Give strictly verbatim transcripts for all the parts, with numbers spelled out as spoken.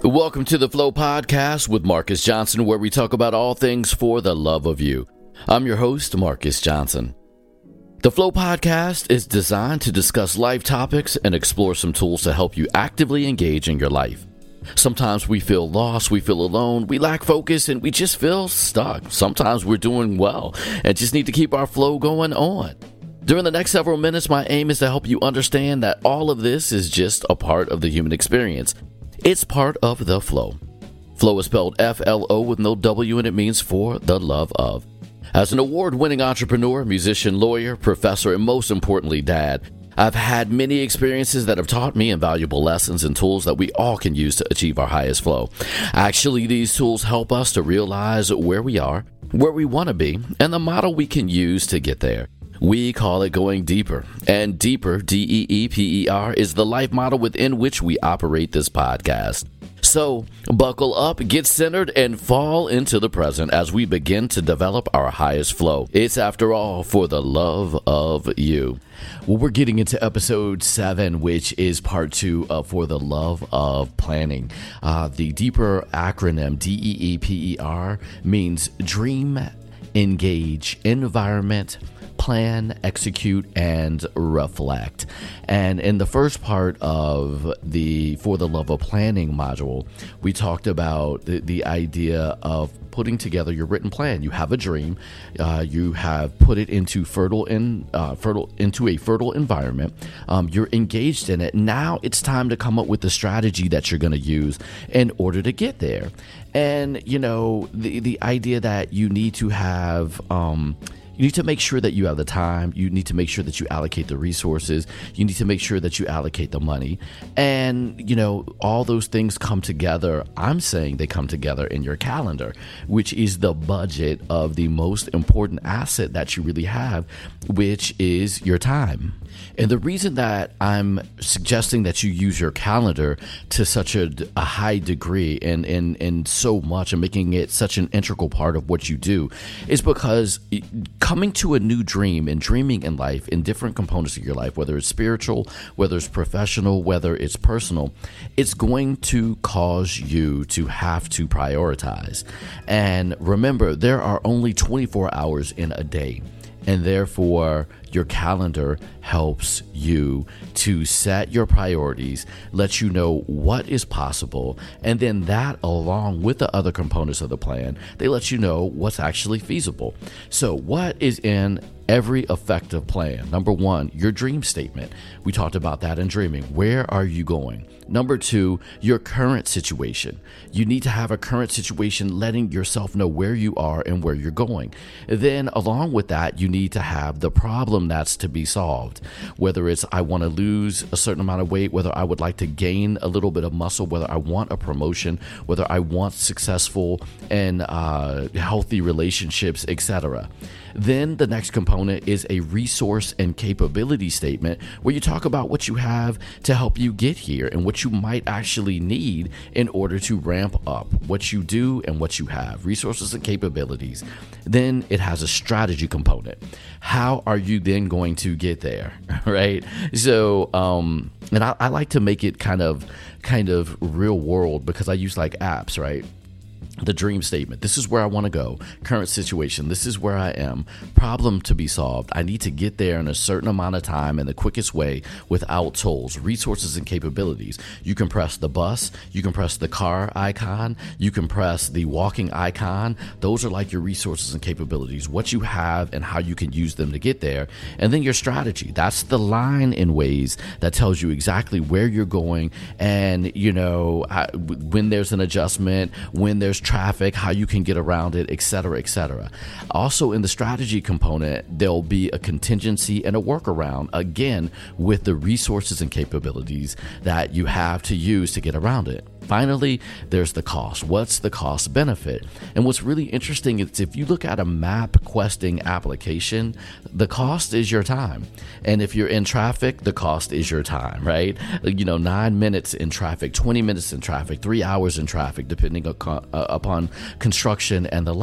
Welcome to the Flow Podcast with Marcus Johnson, where we talk about all things for the love of you. I'm your host, Marcus Johnson. The Flow Podcast is designed to discuss life topics and explore some tools to help you actively engage in your life. Sometimes we feel lost, we feel alone, we lack focus, and we just feel stuck. Sometimes we're doing well and just need to keep our flow going on. During the next several minutes, my aim is to help you understand that all of this is just a part of the human experience. It's part of the flow. Flow is spelled F L O with no W, and it means for the love of. As an award-winning entrepreneur, musician, lawyer, professor, and most importantly, dad, I've had many experiences that have taught me invaluable lessons and tools that we all can use to achieve our highest flow. Actually, these tools help us to realize where we are, where we want to be, and the model we can use to get there. We call it going deeper, and deeper, D E E P E R, is the life model within which we operate this podcast. So, buckle up, get centered, and fall into the present as we begin to develop our highest flow. It's, after all, for the love of you. Well, we're getting into episode seven, which is part two of For the Love of Planning. Uh, the deeper acronym, D E E P E R, means dream, engage, environment, plan, execute, and reflect. And in the first part of the For the Love of Planning module, we talked about the, the idea of putting together your written plan. You have a dream, uh, you have put it into fertile in uh, fertile into a fertile environment. Um, you're engaged in it. Now it's time to come up with the strategy that you're going to use in order to get there. And you know the the idea that you need to have. Um, You need to make sure that you have the time. You need to make sure that you allocate the resources. You need to make sure that you allocate the money. And, you know, all those things come together. I'm saying they come together in your calendar, which is the budget of the most important asset that you really have, which is your time. And the reason that I'm suggesting that you use your calendar to such a, a high degree and, and, and so much and making it such an integral part of what you do is because coming to a new dream and dreaming in life in different components of your life, whether it's spiritual, whether it's professional, whether it's personal, it's going to cause you to have to prioritize. And remember, there are only twenty-four hours in a day. And therefore, your calendar helps you to set your priorities, let you know what is possible, and then that, along with the other components of the plan, they let you know what's actually feasible. So what is in every effective plan? Number one, your dream statement. We talked about that in dreaming. Where are you going? Number two, your current situation. You need to have a current situation, letting yourself know where you are and where you're going. Then along with that, you need to have the problem that's to be solved. Whether it's I want to lose a certain amount of weight, whether I would like to gain a little bit of muscle, whether I want a promotion, whether I want successful and uh, healthy relationships, et cetera. Then the next component is a resource and capability statement where you talk about what you have to help you get here and what you might actually need in order to ramp up what you do and what you have, resources and capabilities. Then it has a strategy component. How are you then going to get there, right? So, um, and I, I like to make it kind of, kind of real world because I use like apps, right? The dream statement. This is where I want to go. Current situation. This is where I am. Problem to be solved. I need to get there in a certain amount of time in the quickest way without tolls, resources, and capabilities. You can press the bus. You can press the car icon. You can press the walking icon. Those are like your resources and capabilities, what you have and how you can use them to get there. And then your strategy. That's the line in ways that tells you exactly where you're going and, you know, when there's an adjustment, when there's traffic, how you can get around it, et cetera, et cetera. Also in the strategy component, there'll be a contingency and a workaround, again, with the resources and capabilities that you have to use to get around it. Finally, there's the cost. What's the cost benefit? And what's really interesting is if you look at a map questing application, the cost is your time. And if you're in traffic, the cost is your time, right? You know, nine minutes in traffic, twenty minutes in traffic, three hours in traffic, depending upon construction and the like.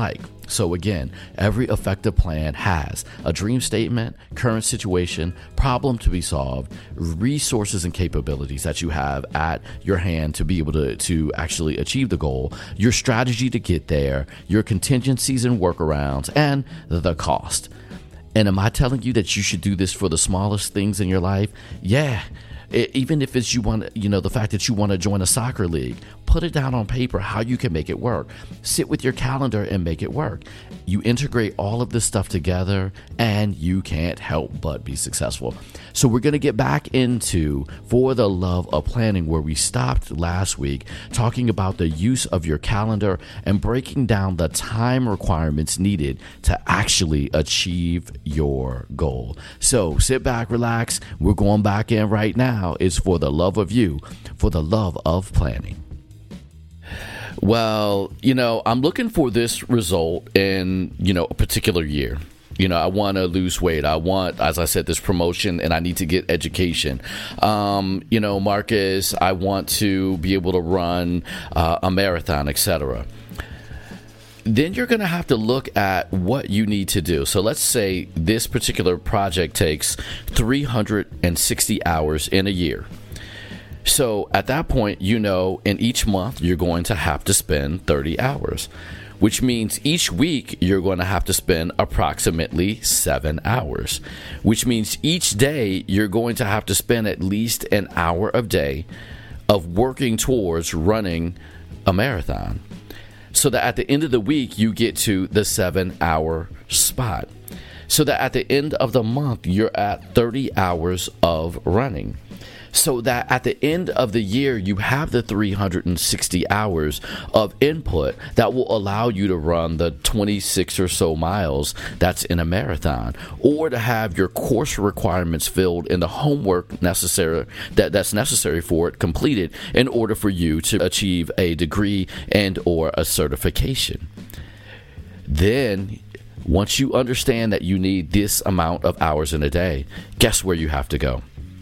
So again, every effective plan has a dream statement, current situation, problem to be solved, resources and capabilities that you have at your hand to be able to, to actually achieve the goal, your strategy to get there, your contingencies and workarounds, and the cost. And am I telling you that you should do this for the smallest things in your life? Yeah. It, even if it's you want, you know, the fact that you want to join a soccer league, put it down on paper how you can make it work. Sit with your calendar and make it work. You integrate all of this stuff together and you can't help but be successful. So we're going to get back into For the Love of Planning, where we stopped last week talking about the use of your calendar and breaking down the time requirements needed to actually achieve your goal. So sit back, relax. We're going back in right now. It's For the Love of You, For the Love of Planning. Well, you know, I'm looking for this result in, you know, a particular year. You know, I want to lose weight. I want, as I said, this promotion, and I need to get education. Um, you know, Marcus, I want to be able to run uh, a marathon, et cetera. Then you're going to have to look at what you need to do. So let's say this particular project takes three hundred sixty hours in a year. So at that point, you know, in each month, you're going to have to spend thirty hours, which means each week you're going to have to spend approximately seven hours, which means each day you're going to have to spend at least an hour a day of working towards running a marathon, so that at the end of the week, you get to the seven hour spot, so that at the end of the month, you're at thirty hours of running. So that at the end of the year, you have the three hundred sixty hours of input that will allow you to run the twenty-six or so miles that's in a marathon, or to have your course requirements filled and the homework necessary that, that's necessary for it completed in order for you to achieve a degree and or a certification. Then, once you understand that you need this amount of hours in a day, guess where you have to go?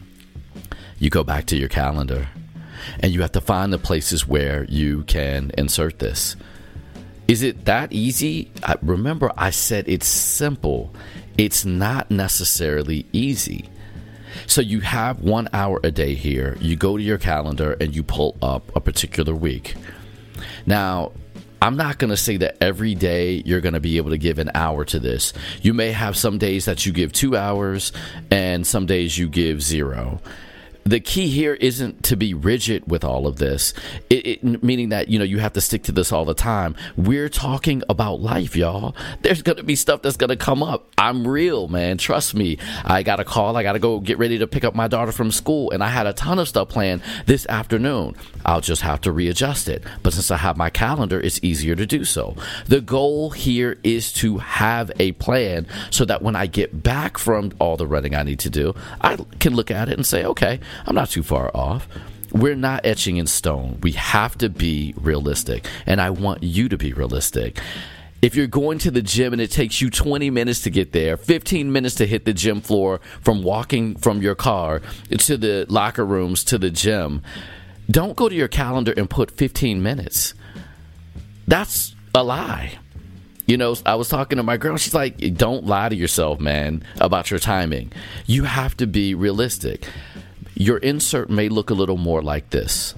You go back to your calendar and you have to find the places where you can insert this. Is it that easy? I, remember, I said it's simple. It's not necessarily easy. So you have one hour a day here. You go to your calendar and you pull up a particular week. Now, I'm not going to say that every day you're going to be able to give an hour to this. You may have some days that you give two hours and some days you give zero. The key here isn't to be rigid with all of this, it, it, meaning that, you know, you have to stick to this all the time. We're talking about life, y'all. There's going to be stuff that's going to come up. I'm real, man. Trust me. I got a call. I got to go get ready to pick up my daughter from school, and I had a ton of stuff planned this afternoon. I'll just have to readjust it. But since I have my calendar, it's easier to do so. The goal here is to have a plan so that when I get back from all the running I need to do, I can look at it and say, okay, I'm not too far off. We're not etching in stone. We have to be realistic, and I want you to be realistic. If you're going to the gym and it takes you twenty minutes to get there, fifteen minutes to hit the gym floor from walking from your car to the locker rooms to the gym, don't go to your calendar and put fifteen minutes. That's a lie. You know, I was talking to my girl. She's like, don't lie to yourself, man, about your timing. You have to be realistic. Your insert may look a little more like this.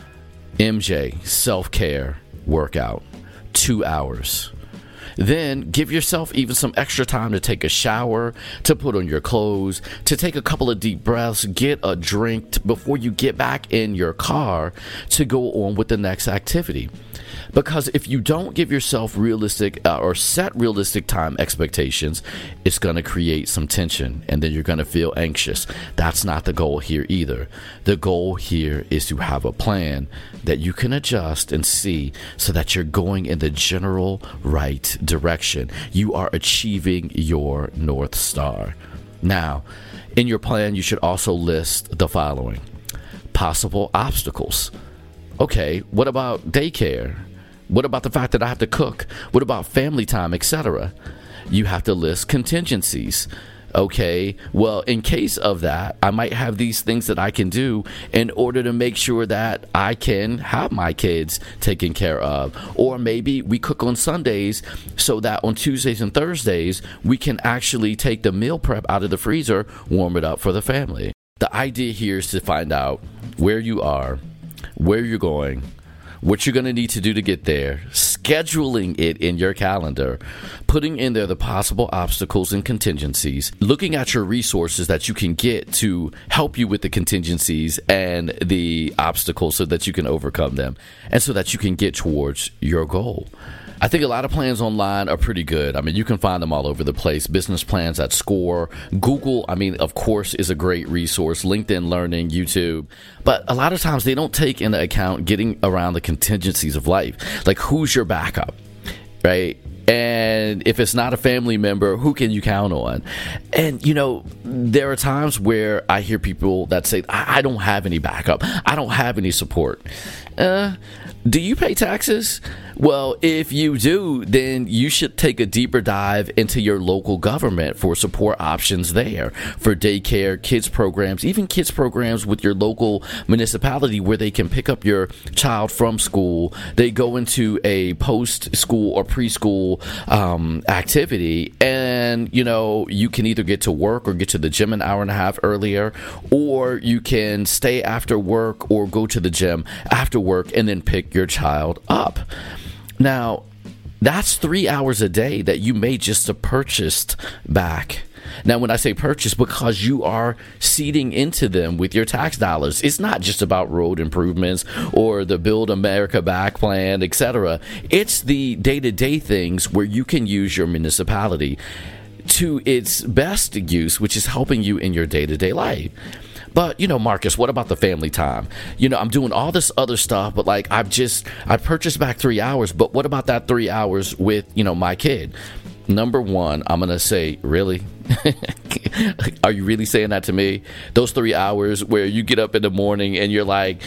M J, self-care, workout, two hours. Then give yourself even some extra time to take a shower, to put on your clothes, to take a couple of deep breaths, get a drink t- before you get back in your car to go on with the next activity. Because if you don't give yourself realistic uh, or set realistic time expectations, it's going to create some tension, and then you're going to feel anxious. That's not the goal here either. The goal here is to have a plan that you can adjust and see so that you're going in the general right direction. You are achieving your North Star. Now, in your plan, you should also list the following: possible obstacles. Okay, what about daycare? What about the fact that I have to cook? What about family time, et cetera? You have to list contingencies. Okay, well, in case of that, I might have these things that I can do in order to make sure that I can have my kids taken care of. Or maybe we cook on Sundays so that on Tuesdays and Thursdays, we can actually take the meal prep out of the freezer, warm it up for the family. The idea here is to find out where you are, where you're going, what you're going to need to do to get there, scheduling it in your calendar, putting in there the possible obstacles and contingencies, looking at your resources that you can get to help you with the contingencies and the obstacles so that you can overcome them and so that you can get towards your goal. I think a lot of plans online are pretty good. I mean, you can find them all over the place. Business plans at Score. Google, I mean, of course, is a great resource. LinkedIn Learning, YouTube. But a lot of times they don't take into account getting around the contingencies of life. Like, who's your backup, right? And if it's not a family member, who can you count on? And, you know, there are times where I hear people that say, I, I don't have any backup. I don't have any support. Uh, do you pay taxes? Well, if you do, then you should take a deeper dive into your local government for support options there, for daycare, kids programs, even kids programs with your local municipality where they can pick up your child from school. They go into a post-school or preschool um, activity, and, you know, you can either get to work or get to the gym an hour and a half earlier, or you can stay after work or go to the gym after work and then pick your child up. Now, that's three hours a day that you may just have purchased back. Now, when I say purchase, because you are seeding into them with your tax dollars. It's not just about road improvements or the Build America Back plan, et cetera. It's the day-to-day things where you can use your municipality to its best use, which is helping you in your day-to-day life. But, you know, Marcus, what about the family time? You know, I'm doing all this other stuff, but like I've just, I purchased back three hours. But what about that three hours with, you know, my kid? Number one, I'm going to say, really? Are you really saying that to me? Those three hours where you get up in the morning and you're like,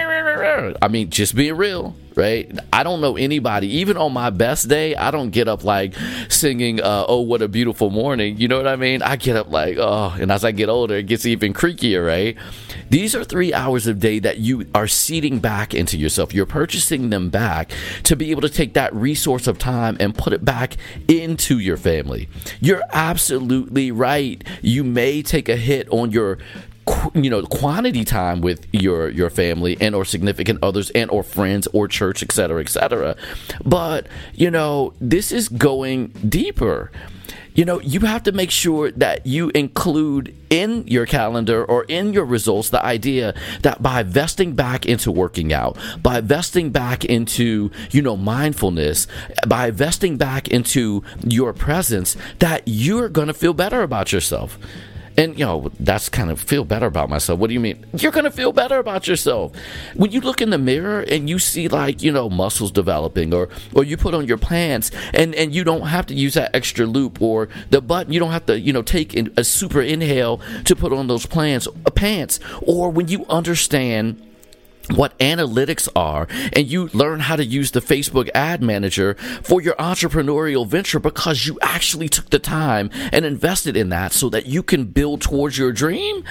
I mean, just being real, right? I don't know anybody, even on my best day, I don't get up like singing, uh, oh, what a beautiful morning. You know what I mean? I get up like, oh, and as I get older, it gets even creakier, right? These are three hours of day that you are seeding back into yourself. You're purchasing them back to be able to take that resource of time and put it back into your family. You're absolutely right. You may take a hit on your you know quantity time with your your family and or significant others and or friends or church, et cetera, et cetera. But you know this is going deeper. You know, you have to make sure that you include in your calendar or in your results the idea that by vesting back into working out, by vesting back into, you know, mindfulness, by vesting back into your presence, that you're going to feel better about yourself. And, you know, that's kind of feel better about myself. What do you mean? You're going to feel better about yourself. When you look in the mirror and you see, like, you know, muscles developing, or or you put on your pants and, and you don't have to use that extra loop or the button. You don't have to, you know, take in a super inhale to put on those plants, uh, pants. Or when you understand what analytics are and you learn how to use the Facebook ad manager for your entrepreneurial venture because you actually took the time and invested in that so that you can build towards your dream,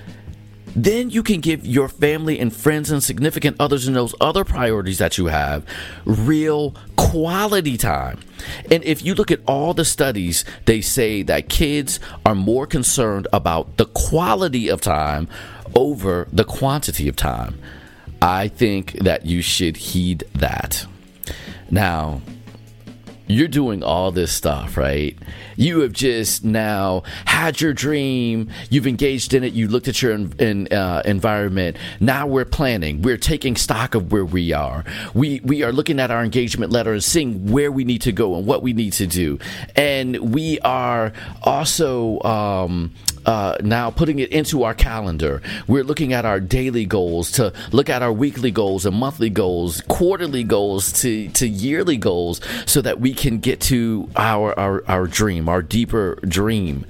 then you can give your family and friends and significant others and those other priorities that you have real quality time. And if you look at all the studies, they say that kids are more concerned about the quality of time over the quantity of time. I think that you should heed that. Now, you're doing all this stuff, right? You have just now had your dream. You've engaged in it. You looked at your in, in, uh, environment. Now we're planning. We're taking stock of where we are. We we are looking at our engagement letter and seeing where we need to go and what we need to do. And we are also um, uh, now putting it into our calendar. We're looking at our daily goals to look at our weekly goals and monthly goals, quarterly goals to, to yearly goals so that we can get to our, our, our dream, our deeper dream.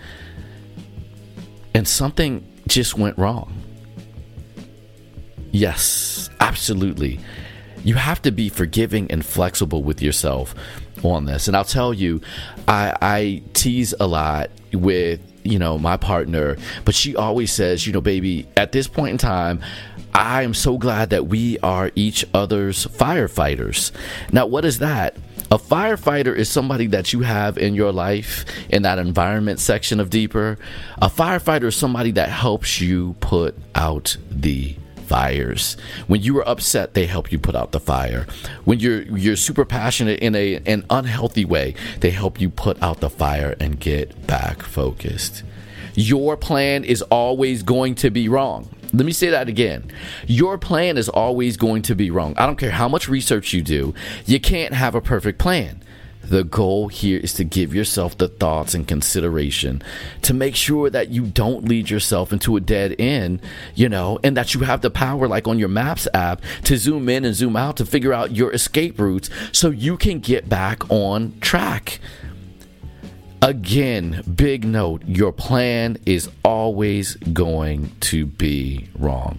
And something just went wrong. Yes, absolutely. You have to be forgiving and flexible with yourself on this. And I'll tell you, I, I tease a lot with you know, my partner, but she always says, you know, baby, at this point in time, I am so glad that we are each other's firefighters. Now, what is that? A firefighter is somebody that you have in your life in that environment section of Deeper. A firefighter is somebody that helps you put out the fires. When you are upset, they help you put out the fire. When you're you're super passionate in a an unhealthy way, they help you put out the fire and get back focused. Your plan is always going to be wrong. Let me say that again. Your plan is always going to be wrong. I don't care how much research you do. You can't have a perfect plan. The goal here is to give yourself the thoughts and consideration to make sure that you don't lead yourself into a dead end, you know, and that you have the power, like on your Maps app, to zoom in and zoom out to figure out your escape routes so you can get back on track. Again, big note, your plan is always going to be wrong.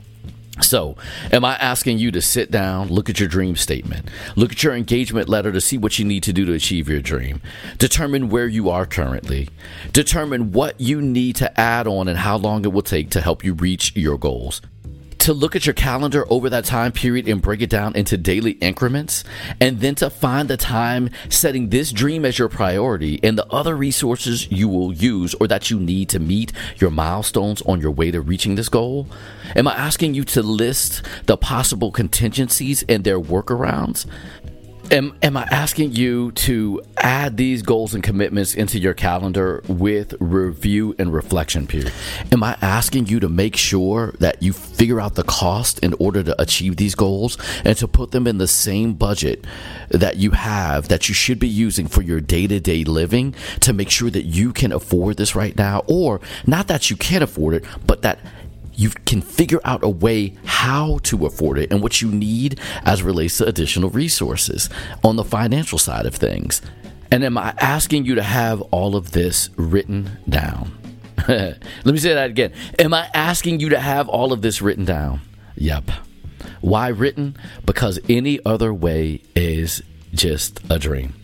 So, am I asking you to sit down, look at your dream statement, look at your engagement letter to see what you need to do to achieve your dream, determine where you are currently, determine what you need to add on and how long it will take to help you reach your goals, to look at your calendar over that time period and break it down into daily increments, and then to find the time setting this dream as your priority and the other resources you will use or that you need to meet your milestones on your way to reaching this goal. Am I asking you to list the possible contingencies and their workarounds? Am, am I asking you to add these goals and commitments into your calendar with review and reflection period? Am I asking you to make sure that you figure out the cost in order to achieve these goals and to put them in the same budget that you have, that you should be using for your day-to-day living, to make sure that you can afford this right now? Or not that you can't afford it, but that you can figure out a way how to afford it and what you need as relates to additional resources on the financial side of things. And am I asking you to have all of this written down? Let me say that again. Am I asking you to have all of this written down? Yep. Why written? Because any other way is just a dream.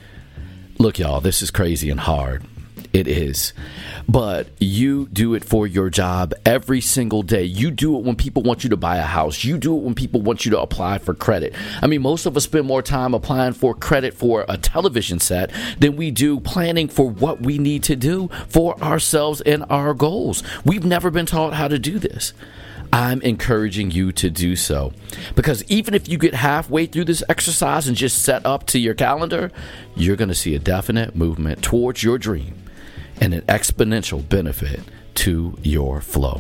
Look, y'all, this is crazy and hard. It is. But you do it for your job every single day. You do it when people want you to buy a house. You do it when people want you to apply for credit. I mean, most of us spend more time applying for credit for a television set than we do planning for what we need to do for ourselves and our goals. We've never been taught how to do this. I'm encouraging you to do so, because even if you get halfway through this exercise and just set up to your calendar, you're going to see a definite movement towards your dream and an exponential benefit to your flow.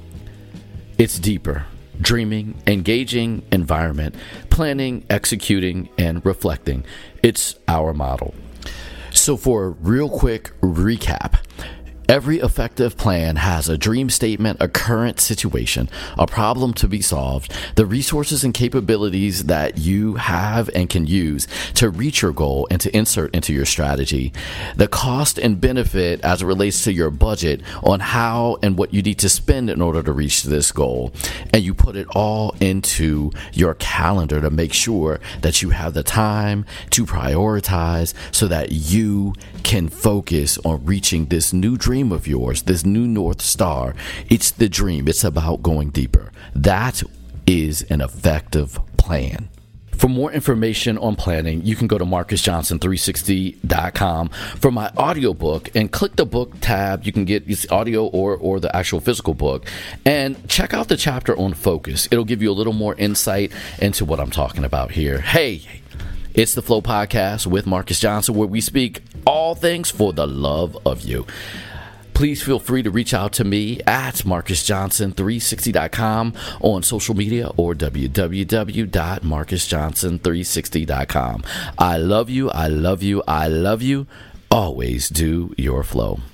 It's deeper. Dreaming, engaging, environment, planning, executing, and reflecting. It's our model. So for a real quick recap, every effective plan has a dream statement, a current situation, a problem to be solved, the resources and capabilities that you have and can use to reach your goal and to insert into your strategy, the cost and benefit as it relates to your budget on how and what you need to spend in order to reach this goal. And you put it all into your calendar to make sure that you have the time to prioritize so that you can focus on reaching this new dream of yours, this new North Star. It's the dream. It's about going deeper. That is an effective plan. For more information on planning, you can go to marcus johnson three sixty dot com for my audiobook and click the book tab. You can get this audio or, or the actual physical book, and check out the chapter on focus. It'll give you a little more insight into what I'm talking about here. Hey, it's the Flow Podcast with Marcus Johnson, where we speak all things for the love of you. Please feel free to reach out to me at marcus johnson three sixty dot com on social media or w w w dot marcus johnson three sixty dot com. I love you. I love you. I love you. Always do your flow.